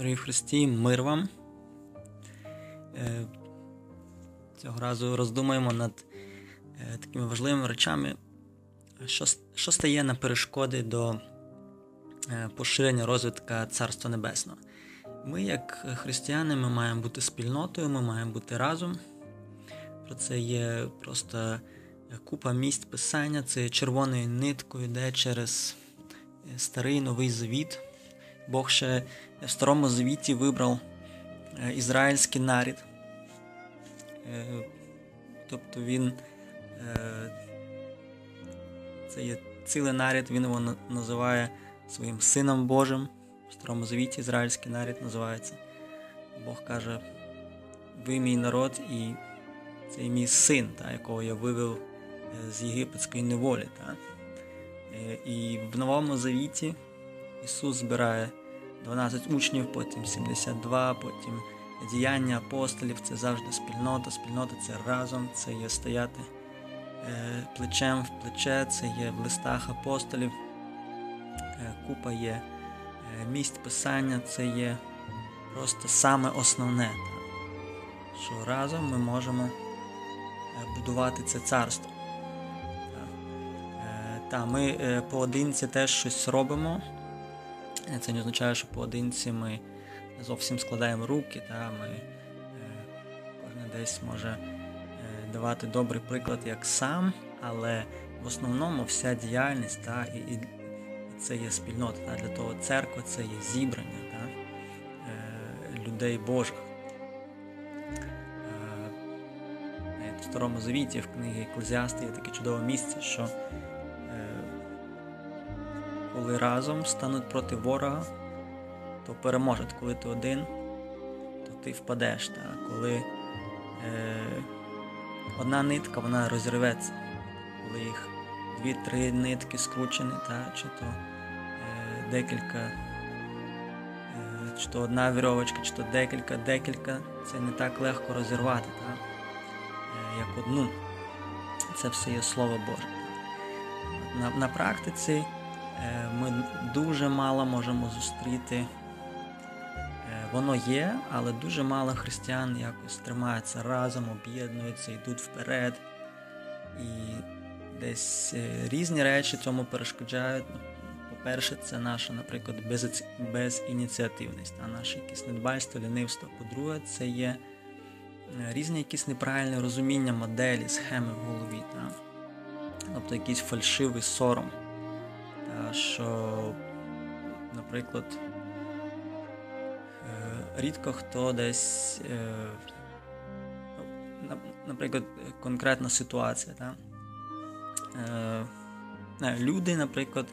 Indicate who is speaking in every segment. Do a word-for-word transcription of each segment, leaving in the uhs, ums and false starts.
Speaker 1: Дорогі в Христі, мир вам. Цього разу роздумуємо над такими важливими речами, що, що стає на перешкоди до поширення розвитка Царства Небесного. Ми, як християни, ми маємо бути спільнотою, ми маємо бути разом. Про це є просто купа місць Писання, це червоною ниткою йде через Старий, Новий Завіт. Бог ще в Старому Завіті вибрав ізраїльський народ. Тобто він, це є цілий народ, він його називає своїм Сином Божим. В Старому Завіті ізраїльський народ називається. Бог каже, ви мій народ, і це мій син, та, якого я вивів з єгипетської неволі. Та. І в Новому Завіті Ісус збирає дванадцять учнів, потім сімдесят два, потім діяння апостолів. Це завжди спільнота. Спільнота – це разом, це є стояти е, плечем в плече, це є в листах апостолів. Е, купа є е, місць Писання, це є просто саме основне. Та, що разом ми можемо будувати це царство. Та, е, та ми е, поодинці теж щось робимо. Це не означає, що поодинці ми зовсім складаємо руки, та ми е, кожен десь може е, давати добрий приклад як сам, але в основному вся діяльність, та, і, і це є спільнота. Та, для того церква – це є зібрання, та, е, людей Божих. Е, в Старому Завіті, в книгі Екклезіаста є таке чудове місце, що коли разом стануть проти ворога, то переможуть. Коли ти один, то ти впадеш. Та? Коли е, одна нитка, вона розірветься. Коли їх дві-три нитки скручені, та? Чи то е, декілька, е, чи то одна вірьовочка, чи то декілька, декілька, це не так легко розірвати, та? Е, як одну. Це все є Слово Боже. На, на практиці ми дуже мало можемо зустріти. Воно є, але дуже мало християн якось тримаються разом, об'єднуються, йдуть вперед. І десь різні речі цьому перешкоджають. По-перше, це наша, наприклад, без, безініціативність, а наше якесь недбальство, лінивство. По-друге, це є різні якісь неправильні розуміння моделі, схеми в голові. Та? Тобто якийсь фальшивий сором. Що, наприклад, рідко хто десь, наприклад, конкретна ситуація. Так? Люди, наприклад,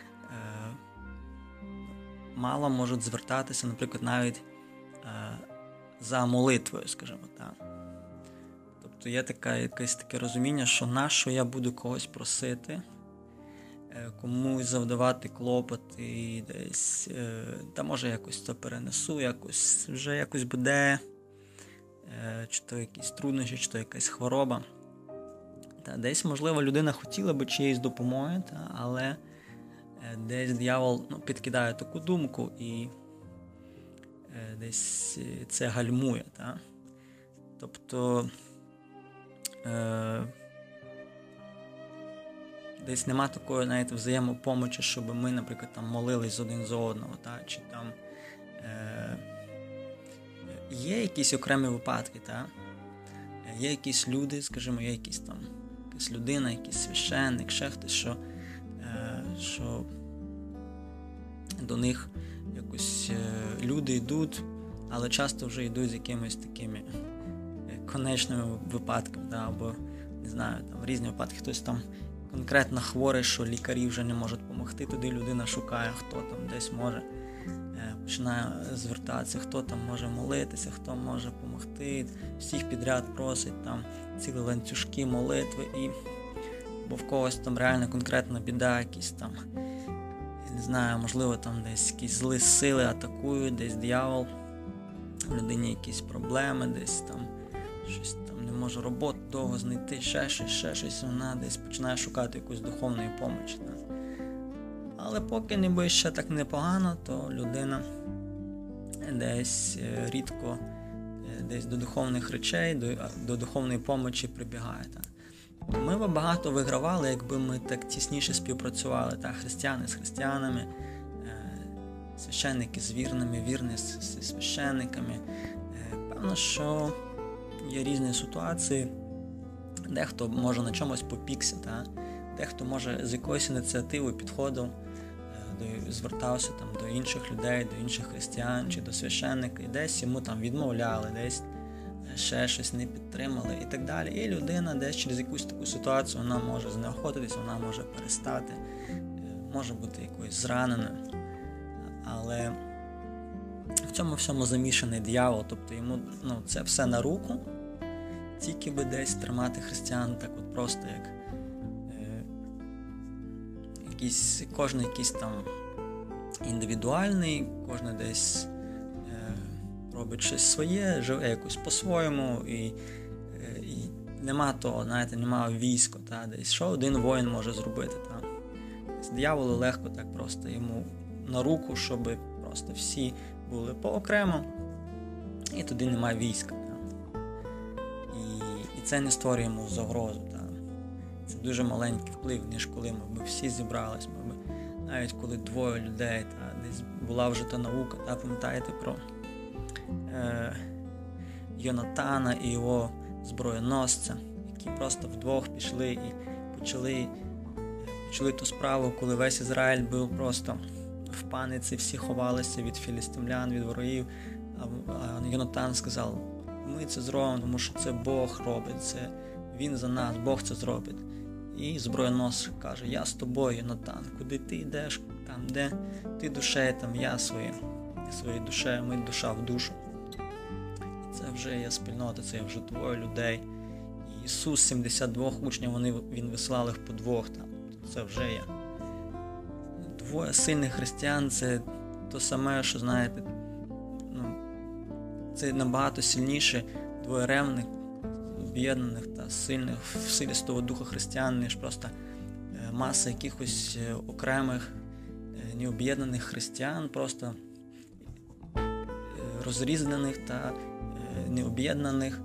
Speaker 1: мало можуть звертатися, наприклад, навіть за молитвою, скажімо так. Тобто є таке, якесь таке розуміння, що нащо я буду когось просити, комусь завдавати клопоти, десь, та може якось це перенесу, якось вже якось буде, чи то якісь труднощі, чи то якась хвороба. Та десь, можливо, людина хотіла би чиєїсь допомоги, та, але десь диявол ну, підкидає таку думку і десь це гальмує. Та. Тобто е- десь нема такої навіть взаємопомочі, щоб ми, наприклад, там молились один за одного, та, чи там е- є якісь окремі випадки, та? Є якісь люди, скажімо, є якісь там якась людина, якийсь священник, ще хтось, що, е- що до них якось е- люди йдуть, але часто вже йдуть з якимись такими конечними випадками, та, або, не знаю, там різні випадки, хтось там конкретно хворий, що лікарі вже не можуть допомогти, туди людина шукає, хто там десь може, починає звертатися, хто там може молитися, хто може допомогти, всіх підряд просить, там цілі ланцюжки молитви, і бо в когось там реально конкретна біда, якісь там, не знаю, можливо там десь якісь злі сили атакують, десь диявол, в людині якісь проблеми, десь там щось там не може роботу довго знайти, ще щось, ще щось, вона десь починає шукати якусь духовної помочі. Так? Але поки ніби ще так непогано, то людина десь рідко десь до духовних речей, до, до духовної помочі прибігає. Так. Ми б багато вигравали, якби ми так тісніше співпрацювали, так, християни з християнами, священники з вірними, вірні з священниками. Певно, що є різні ситуації, дехто може на чомусь попікся, так? Дехто може з якоюсь ініціативою підходив, до, звертався там, до інших людей, до інших християн чи до священника, і десь йому там відмовляли, десь ще щось не підтримали і так далі. І людина десь через якусь таку ситуацію вона може знеохотитись, вона може перестати, може бути якоюсь зраненою. Але в цьому всьому замішаний диявол, тобто йому ну, це все на руку, тільки би десь тримати християн так от просто як е, якийсь, кожен якийсь там індивідуальний, кожен десь е, робить щось своє, живе якось по-своєму і, е, і нема того, знаєте, нема війська, та, десь що один воїн може зробити. Та. Дияволу легко так просто йому на руку, щоб просто всі були поокремо, і туди немає війська. Та. І, і це не створює йому загрозу. Та. Це дуже маленький вплив, ніж коли ми б всі зібрались, ми б, навіть коли двоє людей, та, десь була вже та наука, та, пам'ятаєте про е, Йонатана і його зброєносця, які просто вдвох пішли і почали, почали ту справу, коли весь Ізраїль був просто в паниці, всі ховалися від філістимлян, від ворогів, а Йонатан сказав, ми це зробимо, тому що це Бог робить, це Він за нас, Бог це зробить. І зброєносець каже, я з тобою, Йонатан, куди ти йдеш, там, де ти душею, там я своє, своєю душею, ми душа в душу. І це вже є спільнота, це є вже двоє людей. І Ісус, сімдесят два учнів, вони, Він висилав їх по двох, там, це вже є. Двоє сильних християн – це то саме, що, знаєте, ну, це набагато сильніше двоє ревних, об'єднаних та сильних в силі Святого Духа християн, ніж просто маса якихось окремих, необ'єднаних християн, просто розрізнених та необ'єднаних,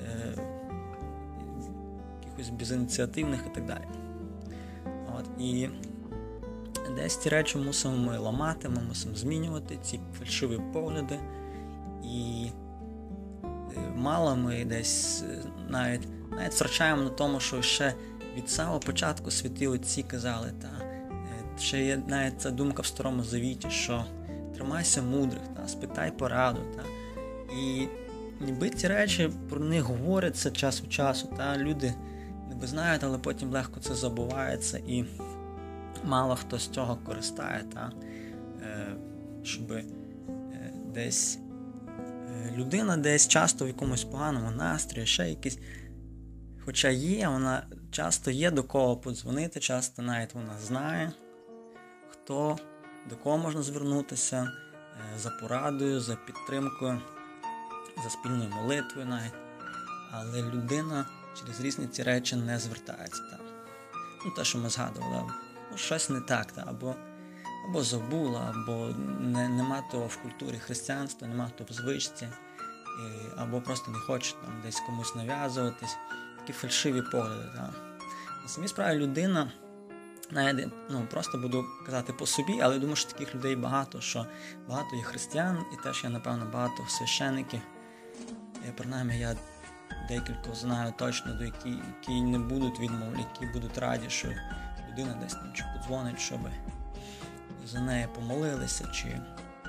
Speaker 1: якихось безініціативних і так далі. От, і десь ці речі мусимо ми ламати, ми мусимо змінювати ці фальшиві погляди. І мало ми десь навіть, навіть втрачаємо на тому, що ще від самого початку святі отці казали, та, ще є навіть ця думка в Старому Завіті, що тримайся мудрих, та, спитай пораду. Та. І ніби ці речі, про них говоряться час від часу, та, люди ніби знають, але потім легко це забувається і мало хто з цього користає, та, щоб десь людина десь часто в якомусь поганому настрої, ще якийсь, хоча є, вона часто є до кого подзвонити, часто навіть вона знає, хто, до кого можна звернутися за порадою, за підтримкою, за спільною молитвою навіть. Але людина через різні ці речі не звертається. Так. Ну, те, що ми згадували, або щось не так, так, або, або забула, або не, нема того в культурі християнства, нема того в звичці, і, або просто не хоче там десь комусь нав'язуватись. Такі фальшиві погляди. Так. На самій справі людина, навіть, ну, просто буду казати по собі, але думаю, що таких людей багато, що багато є християн, і теж є, напевно, багато священиків. І, принаймні, я декілька знаю точно, до які, які не будуть відмовляти, які будуть раді, що людина десь там чи подзвонить, щоб за неї помолилися, чи, е,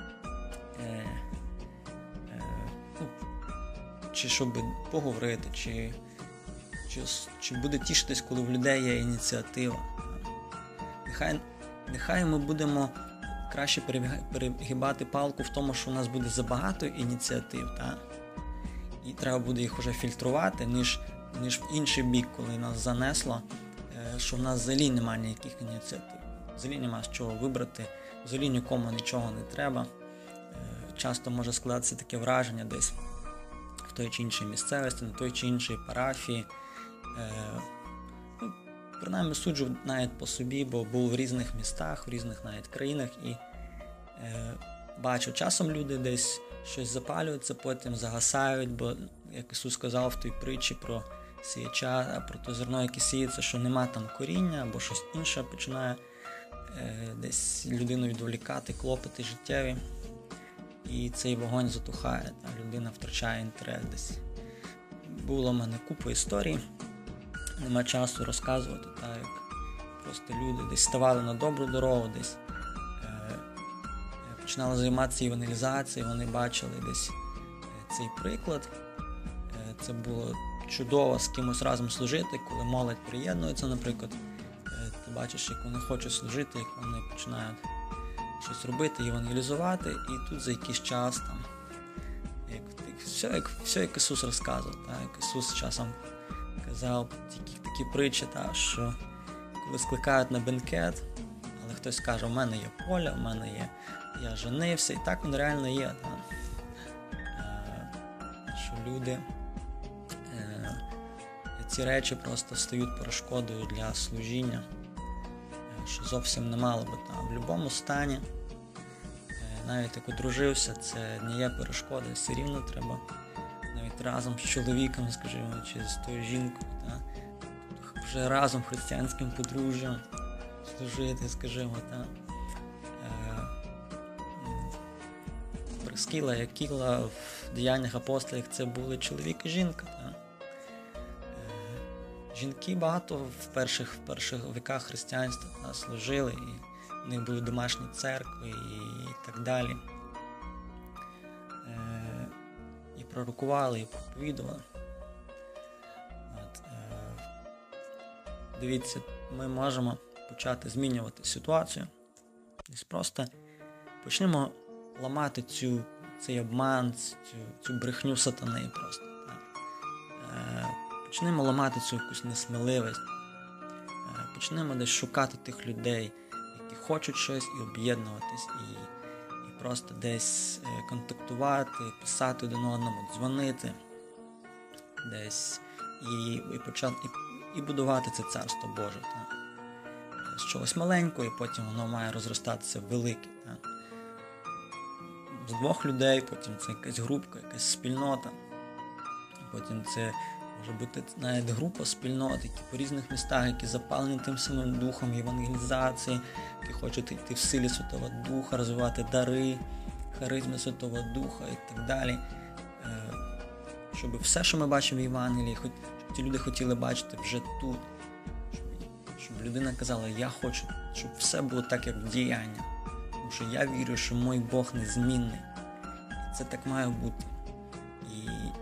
Speaker 1: е, ну, чи щоб поговорити, чи, чи, чи буде тішитись, коли в людей є ініціатива. Нехай, нехай ми будемо краще перегибати палку в тому, що у нас буде забагато ініціатив, та? І треба буде їх вже фільтрувати, ніж, ніж в інший бік, коли нас занесло, що в нас взагалі немає ніяких ініціатив. Взагалі немає з чого вибрати, взагалі нікому нічого не треба. Часто може складатися таке враження десь в той чи іншій місцевості, на той чи іншій парафії. Ну, принаймні суджу навіть по собі, бо був в різних містах, в різних навіть країнах, і бачив. Часом люди десь щось запалюються, потім загасають, бо, як Ісус сказав в тій притчі про сіяча, про те зерно, яке сіється, що нема там коріння, або щось інше починає е, десь людину відволікати, клопоти життєві. І цей вогонь затухає, та людина втрачає інтерес десь. Було в мене купа історій, нема часу розказувати, так, як просто люди десь ставали на добру дорогу, десь е, починали займатися евангелізацією, вони бачили десь е, цей приклад. Е, це було чудово з кимось разом служити, коли молодь приєднується, наприклад, е, ти бачиш, як вони хочуть служити, як вони починають щось робити, евангелізувати, і тут за якийсь час там, як, все, як, все, як Ісус розказував, так, як Ісус часом казав такі, такі притчі, так, що коли скликають на бенкет, але хтось каже, у мене є поле, у мене є, я женився, і так воно реально є, так, що люди, ці речі просто стають перешкодою для служіння, що зовсім не мало би там. В будь-якому стані, навіть як одружився, це не є перешкода, все рівно треба навіть разом з чоловіком, скажімо, чи з тою жінкою, та, вже разом християнським подружжям служити, скажімо, та. Прискіла, Якіла в Діяннях апостолів це були чоловік і жінка. Та. Жінки багато в перших, в перших віках християнства та, служили, і в них були домашні церкви і, і так далі. Е, і пророкували, і проповідували. От, е, дивіться, ми можемо почати змінювати ситуацію. Десь просто почнемо ламати цю, цей обман, цю, цю брехню сатани просто. Так. Е, почнемо ламати цю якусь несміливість. Е, почнемо десь шукати тих людей, які хочуть щось, і об'єднуватись, і, і просто десь е, контактувати, писати один одному, дзвонити десь і, і почати і, і будувати це царство Боже. Так. З чогось маленького, і потім воно має розростатися в велике. Так. З двох людей, потім це якась групка, якась спільнота. Потім це може бути навіть група спільнот, які по різних містах, які запалені тим самим духом євангелізації, які хочуть йти в силі Святого Духа, розвивати дари, харизми Святого Духа і так далі. Щоб все, що ми бачимо в Євангелії, щоб ті люди хотіли бачити вже тут. Щоб людина казала, я хочу, щоб все було так, як в діяннях. Тому що я вірю, що мій Бог незмінний. І це так має бути. І,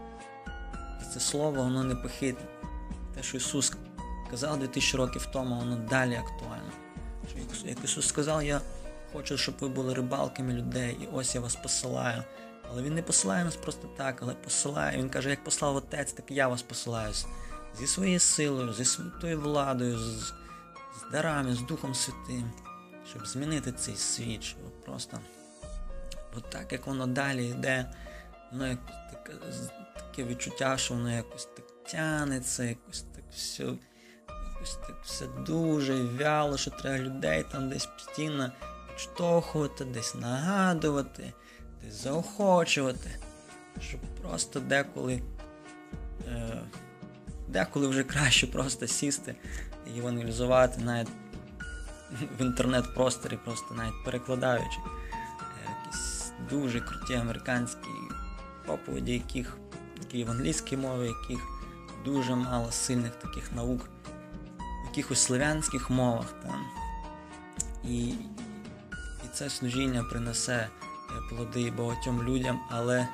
Speaker 1: і це слово, воно не похитне. Те, що Ісус казав дві тисячі років тому, воно далі актуально. Що, як Ісус сказав, я хочу, щоб ви були рибалками людей, і ось я вас посилаю. Але Він не посилає нас просто так, але посилає. Він каже, як послав Отець, так і я вас посилаю. Зі своєю силою, зі святою владою, з, з дарами, з Духом Святим. Щоб змінити цей світ, щоб просто от так, як воно далі йде, воно якось таке, таке відчуття, що воно якось так тянеться, якось так все, якось так все дуже вяло, що треба людей там десь постійно підштовхувати, десь нагадувати, десь заохочувати, щоб просто деколи, е, деколи вже краще просто сісти і евангелізувати навіть в інтернет-просторі, просто навіть перекладаючи якісь дуже круті американські проповіді, яких, які в англійській мові, яких дуже мало сильних таких наук, в якихось слов'янських мовах. Там. І, і це служіння принесе плоди багатьом людям, але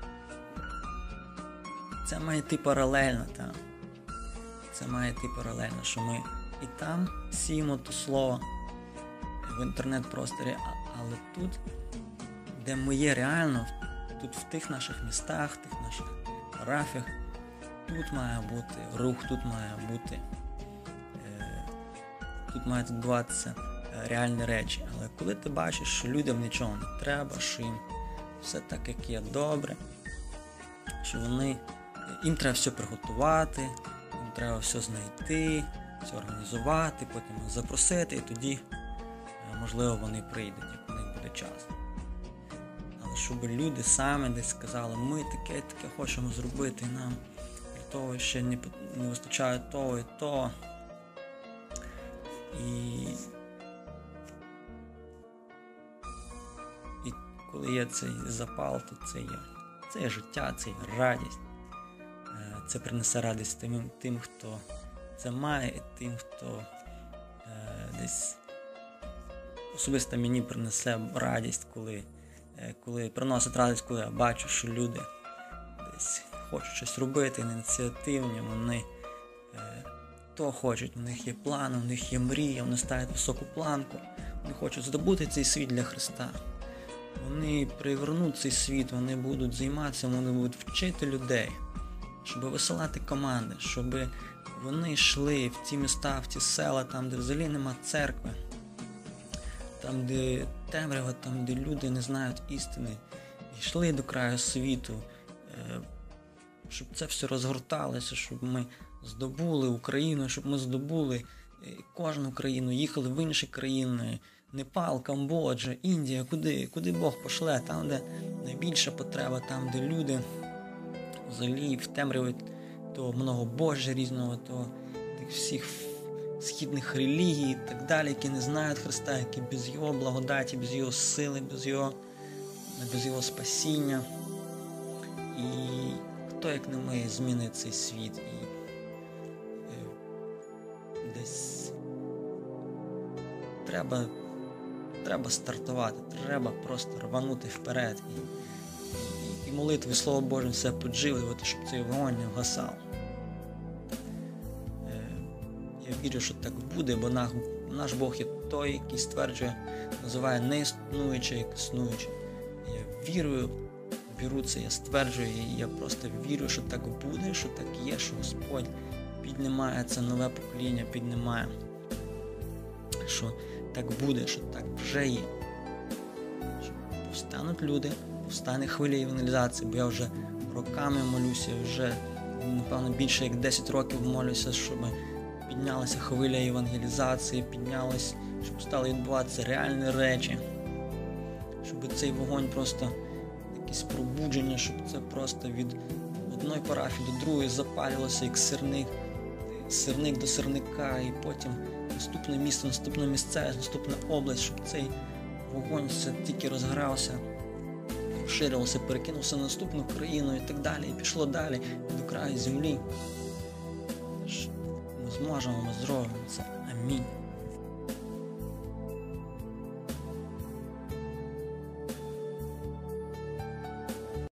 Speaker 1: це має йти паралельно. Там. Це має йти паралельно, що ми і там сіємо то слово в інтернет-просторі, але тут, де ми є реально, тут в тих наших містах, в тих наших парафіях, тут має бути рух, тут має бути, е, тут мають відбуватися реальні речі. Але коли ти бачиш, що людям нічого не треба, що їм все так, як є, добре, що вони, їм треба все приготувати, їм треба все знайти, все організувати, потім запросити, і тоді, можливо, вони прийдуть, як у них буде час. щоб люди самі десь сказали, ми таке таке хочемо зробити, нам для того ще не, не вистачає того і того. І, і коли є цей запал, то це є, це є життя, це є радість. Це принесе радість тим, тим хто це має, і тим, хто е, десь особисто мені принесе радість, коли, е, коли приносить радість, коли я бачу, що люди десь хочуть щось робити, ініціативні, вони е, то хочуть, у них є плани, у них є мрія, вони ставлять високу планку, вони хочуть здобути цей світ для Христа. Вони привернуть цей світ, вони будуть займатися, вони будуть вчити людей, щоб висилати команди, щоб вони йшли в ті міста, в ті села, там, де взагалі нема церкви, там, де темрява, там, де люди не знають істини, йшли до краю світу, щоб це все розгорталося, щоб ми здобули Україну, щоб ми здобули кожну країну, їхали в інші країни, Непал, Камбоджа, Індія, куди, куди Бог пошле, там, де найбільша потреба, там, де люди взагалі в темряві того многобожжя різного, того тих всіх східних релігій і так далі, які не знають Христа, які без Його благодаті, без Його сили, без Його, без Його спасіння. І хто, як не ми, змінить цей світ. І, і десь треба, треба стартувати, треба просто рванути вперед. І, і, і молитви, і Слово Боже все подживлювати, щоб цей вогонь не вгасав. Я вірю, що так буде, бо наш, наш Бог є той, який стверджує, називає не існуюче, як існуюче. Я вірую, віру це, я стверджую, і я просто вірю, що так буде, що так є, що Господь піднімає це нове покоління, піднімає, що так буде, що так вже є. Що повстануть люди, повстане хвиля евангелізації, бо я вже роками молюся, вже, напевно, більше як десять років молюся, щоб піднялася хвиля евангелізації, піднялась, щоб стали відбуватися реальні речі, щоб цей вогонь просто, якесь пробудження, щоб це просто від одної парафії до другої запалювалося, як сирник, сирник до сирника, і потім наступне місто, наступна місцевість, наступна область, щоб цей вогонь все тільки розгрався, розширювався, перекинувся на наступну країну і так далі, і пішло далі до краю землі. Ми зможемо, ми зробимо це. Амінь.